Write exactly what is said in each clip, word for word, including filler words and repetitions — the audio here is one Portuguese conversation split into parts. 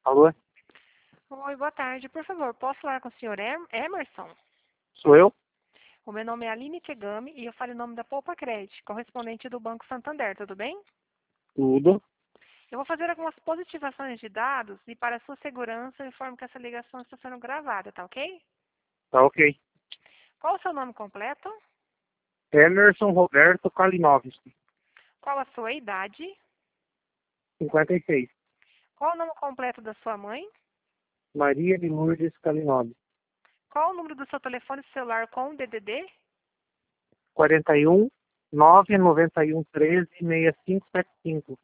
Alô? Oi, boa tarde. Por favor, posso falar com o senhor Em- Emerson? Sou eu? O meu nome é Aline Kegami e eu falo em nome da Poupa Credit, correspondente do Banco Santander, tudo bem? Tudo. Eu vou fazer algumas positivações de dados e para sua segurança eu informo que essa ligação está sendo gravada, tá ok? Tá ok. Qual o seu nome completo? Emerson Roberto Kalinowski, Qual a sua idade? cinquenta e seis. Qual o nome completo da sua mãe? Maria de Lourdes Kalinowski, Qual o número do seu telefone celular com D D D? quarenta e um, nove noventa e um, treze, sessenta e cinco setenta e cinco.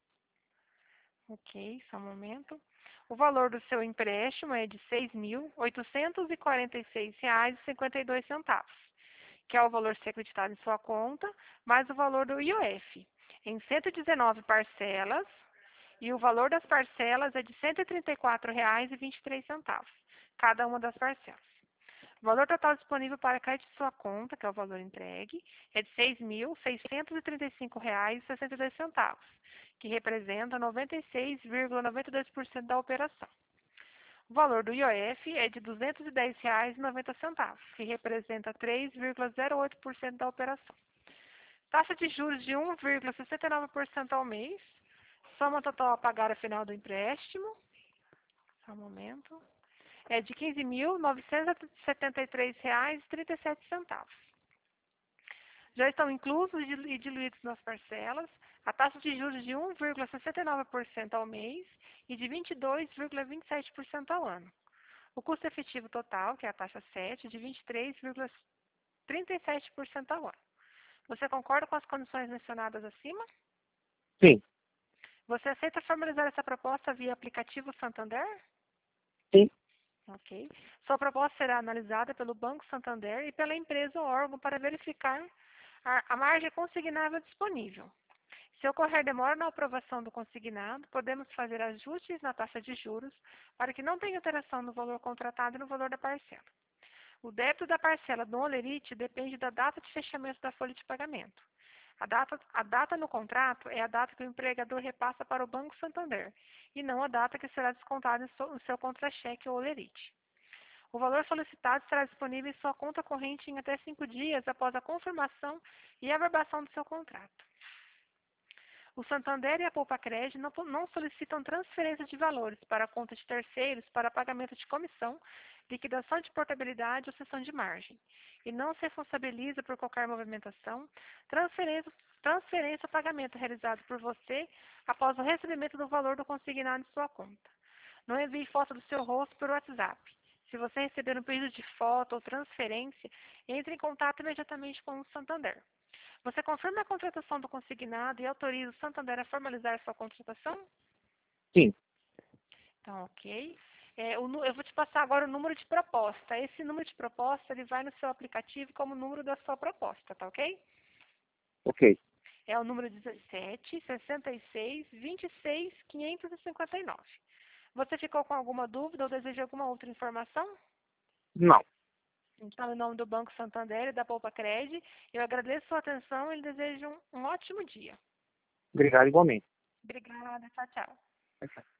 Ok, só um momento. O valor do seu empréstimo é de seis mil oitocentos e quarenta e seis reais e cinquenta e dois centavos, que é o valor ser acreditado em sua conta, mais o valor do I O F, em cento e dezenove parcelas, e o valor das parcelas é de cento e trinta e quatro reais e vinte e três centavos, cada uma das parcelas. O valor total disponível para crédito em sua conta, que é o valor entregue, é de seis mil seiscentos e trinta e cinco reais e sessenta e dois centavos, que representa noventa e seis vírgula noventa e dois por cento da operação. O valor do I O F é de duzentos e dez reais e noventa centavos, que representa três vírgula zero oito por cento da operação. Taxa de juros de um vírgula sessenta e nove por cento ao mês. Soma total a pagar a final do empréstimo. Só um momento. É de quinze mil novecentos e setenta e três reais e trinta e sete centavos. Já estão inclusos e diluídos nas parcelas a taxa de juros de um vírgula sessenta e nove por cento ao mês e de vinte e dois vírgula vinte e sete por cento ao ano. O custo efetivo total, que é a taxa sete, é de vinte e três vírgula trinta e sete por cento ao ano. Você concorda com as condições mencionadas acima? Sim. Você aceita formalizar essa proposta via aplicativo Santander? Sim. Ok. Sua proposta será analisada pelo Banco Santander e pela empresa ou órgão para verificar a, a margem consignável disponível. Se ocorrer demora na aprovação do consignado, podemos fazer ajustes na taxa de juros para que não tenha alteração no valor contratado e no valor da parcela. O débito da parcela do Olerite depende da data de fechamento da folha de pagamento. A data, a data no contrato é a data que o empregador repassa para o Banco Santander e não a data que será descontada no seu contra-cheque ou Olerite. O valor solicitado será disponível em sua conta corrente em até cinco dias após a confirmação e averbação do seu contrato. O Santander e a Poupa Cred não, não solicitam transferência de valores para a conta de terceiros para pagamento de comissão, liquidação de portabilidade ou cessão de margem, e não se responsabiliza por qualquer movimentação, transferência, transferência ou pagamento realizado por você após o recebimento do valor do consignado em sua conta. Não envie foto do seu rosto por WhatsApp. Se você receber um pedido de foto ou transferência, entre em contato imediatamente com o Santander. Você confirma a contratação do consignado e autoriza o Santander a formalizar sua contratação? Sim. Então, ok. É, o, eu vou te passar agora o número de proposta. Esse número de proposta ele vai no seu aplicativo como número da sua proposta, tá ok? Ok. É o número dezessete, sessenta e seis, vinte e seis, quinhentos e cinquenta e nove. Você ficou com alguma dúvida ou deseja alguma outra informação? Não. Então, em nome do Banco Santander e da Poupa Cred, eu agradeço a sua atenção e desejo um, um ótimo dia. Obrigado igualmente. Obrigada, tchau, tchau.